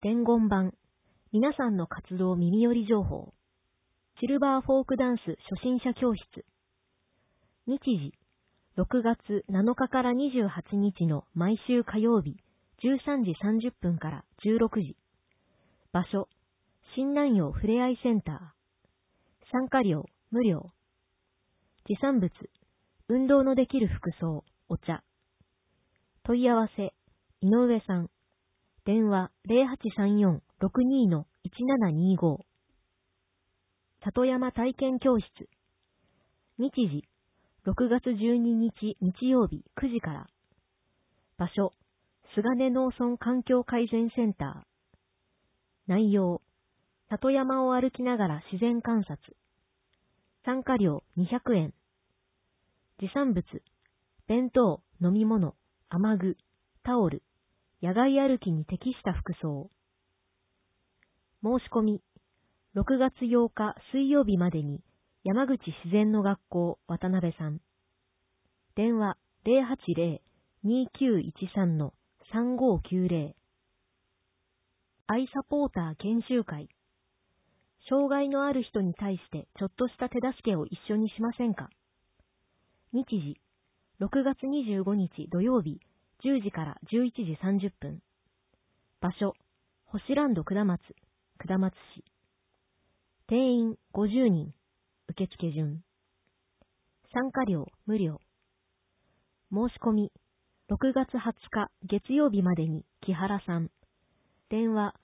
伝言版、皆さんの活動耳寄り情報。シルバーフォークダンス初心者教室。日時、6月7日から28日の毎週火曜日、13時30分から16時。場所、新南陽ふれあいセンター。参加料、無料。持参物、運動のできる服装、お茶。問い合わせ、井上さん。電話0834-62-1725。里山体験教室。日時、6月12日日曜日9時から。場所、菅根農村環境改善センター。内容、里山を歩きながら自然観察。参加料200円。持参物、弁当、飲み物、雨具、タオル、野外歩きに適した服装。申し込み、6月8日水曜日までに山口自然の学校渡辺さん。電話080-2913-3590。アイサポーター研修会。障害のある人に対してちょっとした手助けを一緒にしませんか？日時、6月25日土曜日10時から11時30分。場所、星ランド下松、下松市。定員50人。受付順。参加料無料。申し込み、6月20日月曜日までに木原さん。電話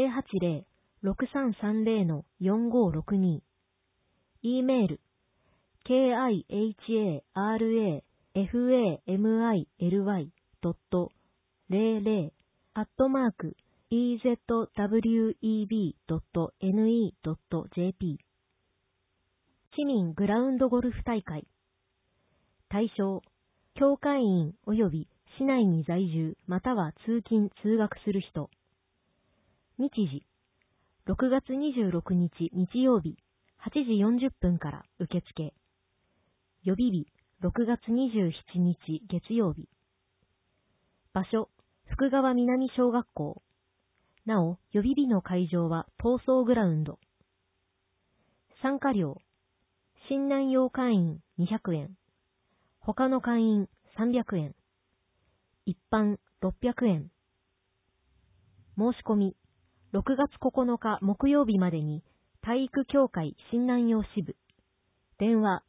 080-6330-4562。E メール、kiharafamy.00@ezweb.ne.jp。 市民グラウンドゴルフ大会。対象、教会員及び市内に在住または通勤・通学する人。日時、6月26日日曜日8時40分から受付。予備日、6月27日月曜日。場所、福川南小学校。なお、予備日の会場は闘争グラウンド。参加料、新南陽会員200円。他の会員300円。一般600円。申し込み、6月9日木曜日までに体育協会新南陽支部。電話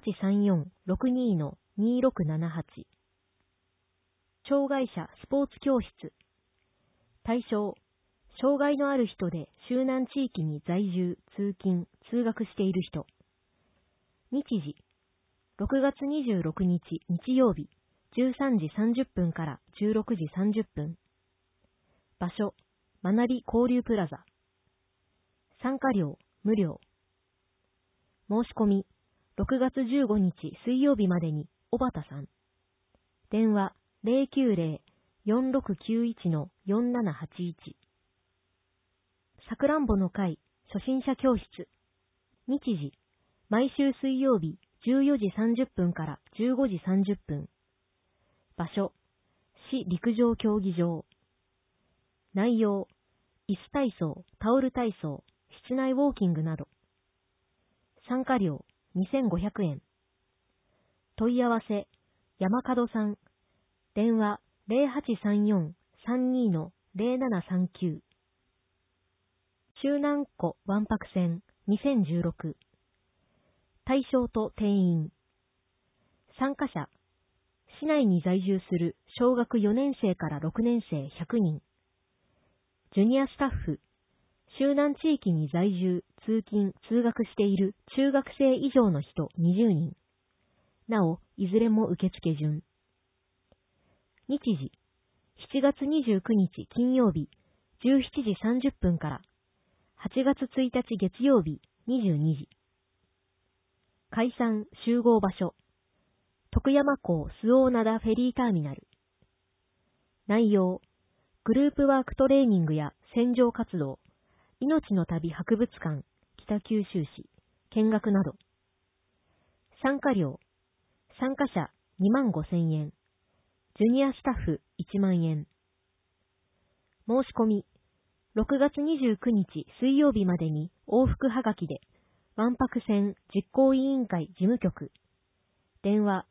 0834-62-2678。障害者スポーツ教室。対象、障害のある人で周南地域に在住、通勤、通学している人。日時、6月26日日曜日13時30分から16時30分。場所、学び交流プラザ。参加料無料。申し込み、6月15日水曜日までに小畑さん。電話090-4691-4781。さくらんぼの会初心者教室。日時、毎週水曜日14時30分から15時30分。場所、市陸上競技場。内容、椅子体操、タオル体操、室内ウォーキングなど。参加料2500円。問い合わせ、山門さん。電話0834-32-0739。周南湖わんぱく線2016。対象と定員。参加者、市内に在住する小学4年生から6年生100人。ジュニアスタッフ、周南地域に在住、通勤・通学している中学生以上の人20人。なお、いずれも受付順。日時、7月29日金曜日、17時30分から、8月1日月曜日、22時。解散集合場所、徳山港周防灘フェリーターミナル。内容、グループワークトレーニングや船上活動、命の旅博物館、北九州市、見学など。参加料、参加者25,000円。ジュニアスタッフ1万円。申し込み、 6月29日水曜日までに往復はがきで、わんぱく線実行委員会事務局、電話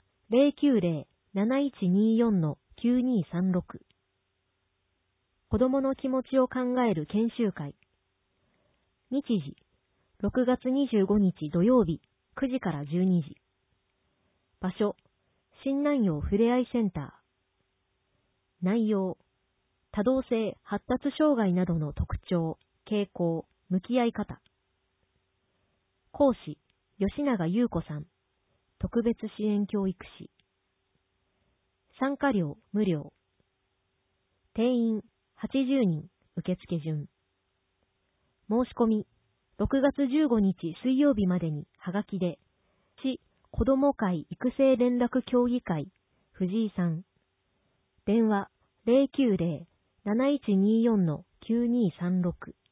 090-7124-9236。子供の気持ちを考える研修会。日時、6月25日土曜日9時から12時。場所、新南陽ふれあいセンター。内容、多動性発達障害などの特徴、傾向、向き合い方。講師、吉永優子さん、特別支援教育士。参加料無料。定員80人、受付順。申し込み、6月15日水曜日までにはがきで、市子ども会育成連絡協議会、藤井さん。電話 090-7124-9236。